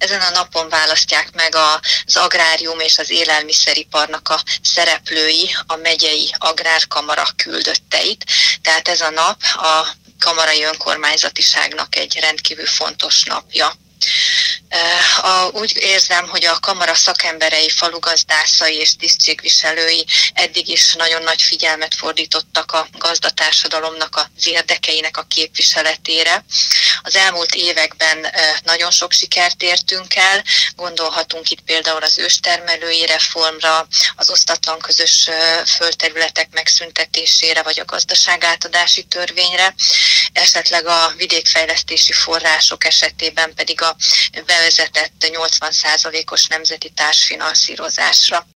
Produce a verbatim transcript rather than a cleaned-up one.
Ezen a napon választják meg az agrárium és az élelmiszeriparnak a szereplői, a megyei agrárkamara küldötteit. Tehát ez a nap a kamarai önkormányzatiságnak egy rendkívül fontos napja. A, úgy érzem, hogy a kamara szakemberei, falugazdászai és tisztségviselői eddig is nagyon nagy figyelmet fordítottak a gazdatársadalomnak az érdekeinek a képviseletére. Az elmúlt években nagyon sok sikert értünk el, gondolhatunk itt például az őstermelői reformra, az osztatlan közös földterületek megszüntetésére, vagy a gazdaságátadási törvényre, esetleg a vidékfejlesztési források esetében pedig a bevezetett nyolcvan százalékos nemzeti társfinanszírozásra.